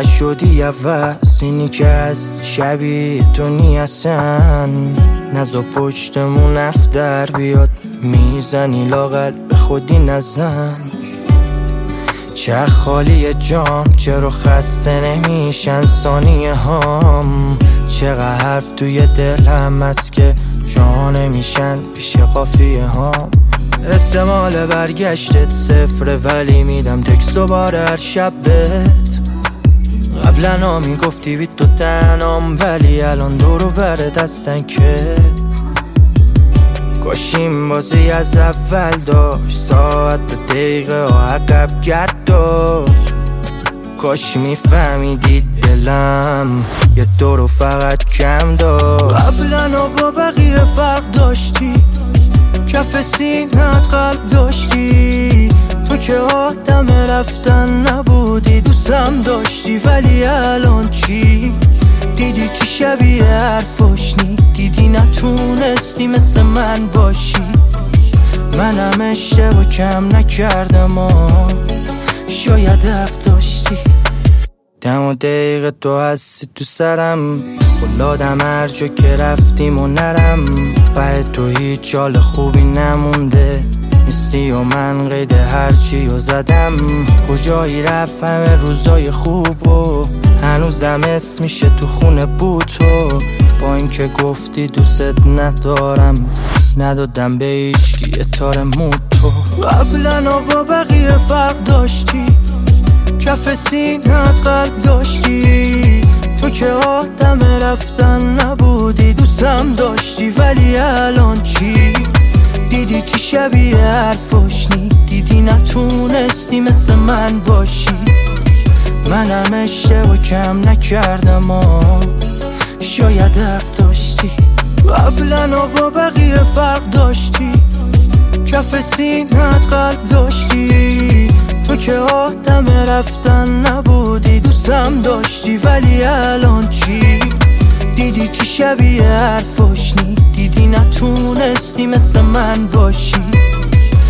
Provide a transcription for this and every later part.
نشدی عوض، اینی که از شبیه تو نیستن. نزا پشتمون افتر بیاد، میزنی لاغل به خودی نزن. چه خالی جام، چرا خسته نمیشن ثانیه هام. چقدر حرف توی دلم هست که جا نمیشن پیش قافیه هام. احتمال برگشتت صفره ولی میدم تکست دوباره هر شب بهت. قبلا میگفتی بی تو تنام ولی الان دورو بر دستن که کاشیم بازی از اول داشت، ساعت و دقیقه ها عقب گرد داشت. کاش میفهمیدید دلم یه دورو فقط کم داشت. قبلا با بقیه فرق داشتی، کف سینت قلب داشتی. تو که آدم رفتن نبودی، دوستم داشتی ولی الان چی؟ دیدی که شبیه حرفاش نی، دیدی نتونستی مثل من باشی. منم اشتباه کم نکردم شاید حق داشتی. دم و دقیقه تو هستی تو سرم، خلادم هر جا که رفتیم و نرم. بعد تو هیچ حال خوبی نمونده نیستی و من قید هرچی رو زدم. کجایی رفت همه روزای خوب و هنوزم اسمیشه تو خونه بود تو. با اینکه گفتی دوست ندارم ندادم به هیچکی اتار مود تو. قبلا با بقیه فرق داشتی، کف سینت قلب داشتی. تو که آدم رفتن نبودی، دوستم داشتی ولی الان چی؟ دیدی که شبیه حرفاش نی، دیدی نتونستی مثل من باشی. منم اشتباه کم نکردم شاید حق داشتی. قبلا با بقیه فرق داشتی، کف سینت قلب داشتی. تو که آدم رفتن نبودی، دوستم داشتی ولی الان چی؟ دیدی که شبیه حرفاش نی، دیدی نتونستی مثل من باشی.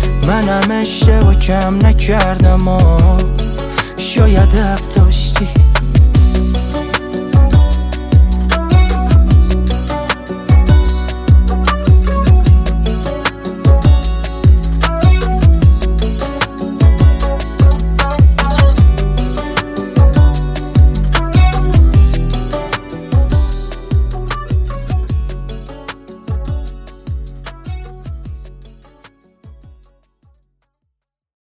منم اشتباه کم نکردم شاید حق داشتی.